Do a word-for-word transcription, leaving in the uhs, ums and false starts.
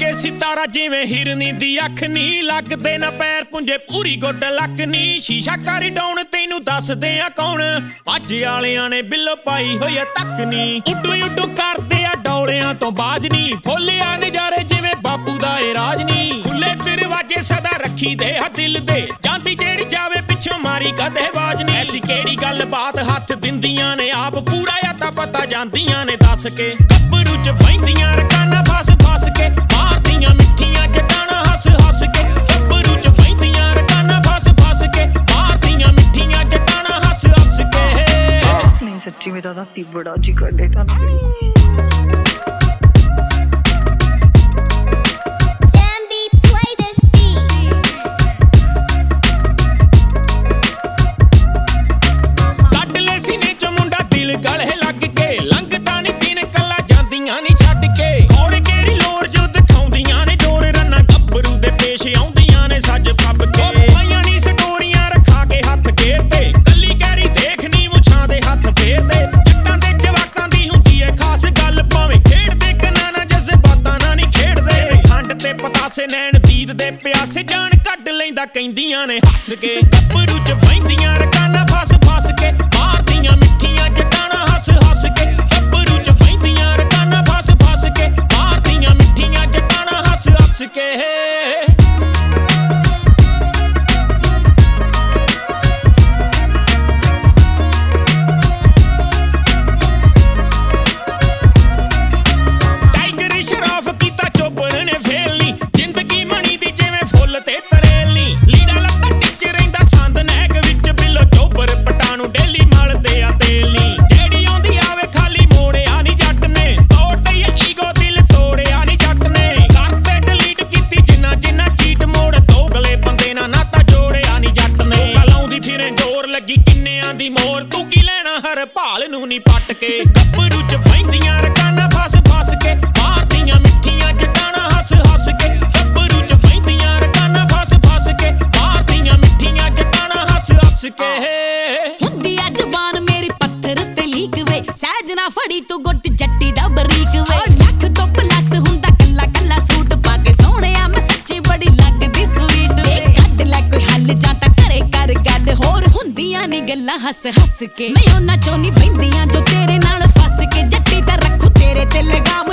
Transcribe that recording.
ਵਰਗੇ ਸਿਤਾਰਾ ਜਿਵੇਂ ਹਿਰਨੀ ਦੀ ਅੱਖ ਨੀ ਲੱਗਦੇ ਨਾ ਪੈਰ ਪੁੰਜੇ ਪੂਰੀ ਗੁੱਡ ਲੱਕ ਨੀ ਸ਼ੀਸ਼ਾ ਕਰ ਡਾਉਣ ਤੈਨੂੰ ਦੱਸਦੇ ਆ ਕੌਣ ਭੱਜ ਵਾਲਿਆਂ ਨੇ ਬਿੱਲੋ ਪਾਈ ਹੋਈ ਆ ਤੱਕ ਨੀ ਉੱਡੂ ਉੱਡੂ ਕਰਦੇ ਆ ਡੌਲਿਆਂ ਤੋਂ ਬਾਜ ਨੀ ਫੋਲਿਆ ਨਜ਼ਾਰੇ ਜਿਵੇਂ ਬਾਪੂ ਦਾ ਏ ਰਾਜ ਨੀ ਖੁੱਲੇ ਦਰਵਾਜੇ ਸਦਾ ਰੱਖੀ ਦੇ ਆ ਦਿਲ ਦੇ ਜਾਂਦੀ ਜਿਹੜੀ ਜਾਵੇ ਪਿੱਛੋਂ ਮਾਰੀ ਕਦੇ ਬਾਜ ਨੀ ਐਸੀ ਕਿਹੜੀ ਗੱਲ ਬਾਤ ਹੱਥ ਦਿੰਦੀਆਂ ਨੇ ਆਪ ਪੂਰਾ ਆ ਤਾਂ ਪਤਾ ਜਾਂਦੀਆਂ ਨੇ ਦੱਸ ਕੇ ਗੱਭਰੂ ਚ ਬੈਂਦੀਆਂ ਰਕਾਨਾ ਫਸ ਫਸ ਕੇ ਮਾਰਦੀਆਂ ਮਿੱਠੀਆਂ ਜਟਾਣਾ ਹੱਸ ਹੱਸ ਕੇ ਗੱਭਰੂ ਚ ਬੈਂਦੀਆਂ ਰਕਾਨਾ ਫਸ ਫਸ ਕੇ ਮਾਰਦੀਆਂ ਮਿੱਠੀਆਂ ਜਟਾਣਾ ਹੱਸ ਹੱਸ ਕੇ ਨਹੀਂ ਸੱਚੀ ਮੇਰਾ ਰਾਤੀ ਬੜਾ ਜੀ ਕਰਦੇ ਤੁਹਾਨੂੰ ਗਲੇ ਲੱਗ ਕੇ ਲੰਘਦਾ ਨੀ ਦਿਨ ਕੱਲਾ ਜਾਂਦੀਆਂ ਨੀ ਛੱਡ ਕੇ ਹੋਰ ਕਿਹੜੀ ਲੋੜ ਜੋ ਦਿਖਾਉਂਦੀਆਂ ਨੇ ਜੋਰ ਰੰਨਾ ਗੱਭਰੂ ਦੇ ਪੇਸ਼ ਆਉਂਦੀਆਂ ਨੇ ਸੱਜ ਫੱਬ ਕੇ ਪਾਈਆਂ ਨੀ ਸਟੋਰੀਆਂ ਰਖਾ ਕੇ ਹੱਥ ਘੇਰ ਤੇ ਕੱਲੀ ਕਹਿਰੀ ਦੇਖਨੀ ਮੁੱਛਾਂ ਦੇ ਹੱਥ ਫੇਰਦੇ ਜੱਟਾਂ ਦੇ ਜਵਾਕਾਂ ਦੀ ਹੁੰਦੀ ਏ ਖਾਸ ਗੱਲ ਭਾਵੇਂ ਖੇਡਦੇ ਕਨਾ ਨਾ ਜਜ਼ਬਾਤਾਂ ਨਾਲ ਨੀ ਖੇਡਦੇ ਖੰਡ ਤੇ ਪਤਾਸੇ ਨੈਣ ਦੀਦ ਦੇ ਪਿਆਸੇ ਜਾਨ ਕੱਢ ਲੈਂਦਾ ਕਹਿੰਦੀਆਂ ਨੇ ਹੱਸ ਕੇ ਗੱਭਰੂ ਚ ਬੈਂਦੀਆਂ ਰਕਾਨਾ ਫਸ ਫਸ ਕੇ ਮਾਰਦੀਆਂ ਮਿੱਠੀਆਂ ਜਟਾਣਾ ਹੱਸ ਹੱਸ ਕੇ ਗੱਭਰੂ ਚ ਬੈਂਦੀਆਂ ਰਕਾਨਾ ਫਸ ਫਸ ਕੇ ਮਾਰਦੀਆਂ ਮਿੱਠੀਆਂ ਜਟਾਣਾ ਹੱਸ ਹੱਸ ਕੇ ਟਾਈਗਰ ਸ਼ਰਾਫ ਕੀਤਾ ਚੋਬਰ ਨੇ ਫੇਲ ਨੀ ਜ਼ਿੰਦਗੀ ਮਣੀ ਦੀ ਜਿਵੇਂ ਫੁੱਲ ਤੇ ਤਰੇਲ ਨੀ ਲੀੜਾ ਲੱਤਾ ਟਿੱਚ ਰਹਿੰਦਾ ਸੰਦ ਨਹਿਕ ਵਿੱਚ ਬਿੱਲੋ ਚੋਬਰ ਪਟਾਣੂ ਡੇਲੀ ਮਲਦੇ ਆ ਤੇਲ ਨੀ ਜਿਹੜੀ ਆਉਂਦੀ ਆਵੇ ਖਾਲੀ ਮੋੜਿਆ ਨੀ ਜੱਟ ਨੇ ਤੋੜਦੇ ਆ ਈਗੋ ਦਿਲ ਤੋੜਿਆ ਨੀ ਜੱਟ ਨੇ ਕਰਤੇ ਡਿਲੀਟ ਕੀਤੀ ਜਿੰਨਾ ਜਿੰਨਾ ਚੀਟ ਮੋੜ ਦੋਗਲੇ ਬੰਦੇ ਨਾਲ ਨਾਤਾ ਜੋੜਿਆ ਨੀ ਜੱਟ ਨੇ ਲਾਉਂਦੀ ਫਿਰੇ ਜ਼ੋਰ ਲੱਗੀ ਕਿੰਨਿਆਂ ਦੀ ਮੋਰ ਤੂੰ ਕੀ ਲੈਣਾ ਹਰ ਭਾਲ ਨੂੰ ਨੀ ਪੱਟ ਕੇ ਗੱਭਰੂ ਚ ਬੈਂਦੀਆਂ ਰਕਾਨਾ ਫਸ ਫਸ ਕੇ ਮਾਰਦੀਆਂ ਮਿੱਠੀਆਂ ਜਟਾਣਾ ਹੱਸ ਹੱਸ ਕੇ ਗੱਭਰੂ ਚ ਬੈਂਦੀਆਂ ਰਕਾਨਾ ਫਸ ਫਸ ਕੇ ਮਾਰਦੀਆਂ ਮਿੱਠੀਆਂ ਜਟਾਣਾ ਹੱਸ ਹੱਸ ਕੇ ਹੁੰਦੀ ਆ ਜ਼ਬਾਨ ਮੇਰੀ ਪੱਥਰ ਤੇ ਲੀਕ ਵੇ ਸਹਿਜ ਨਾ ਫੜੀ ਤੂੰ ਗੁੱਟ ਜੱਟੀ ਦਾ ਬਰੀਕ ਵੇ ਲੱਖ ਤੋਂ ਪਲੱਸ ਹੁੰਦਾ ਕੱਲਾ ਕੱਲਾ ਸੂਟ ਪਾ ਕੇ ਸੋਹਣਿਆ ਮੈਂ ਸੱਚੀ ਬੜੀ ਲੱਗਦੀ ਸਵੀਟ ਵੇ ਕੱਢ ਲੈ ਕੋਈ ਹੱਲ ਜਾਂ ਤਾਂ ਘਰੇ ਕਰ ਗੱਲ ਹੋਰ ਹੁੰਦੀਆਂ ਨੇ ਗੱਲਾਂ ਹੱਸ ਹੱਸ ਕੇ ਮੈਂ ਉਹਨਾਂ ਚੋਂ ਨਹੀਂ ਬੈਂਦੀਆਂ ਜੋ ਤੇਰੇ ਨਾਲ ਫਸ ਕੇ ਜੱਟੀ ਤਾਂ ਰੱਖੂ ਤੇਰੇ ਤੇ ਲਗਾਮ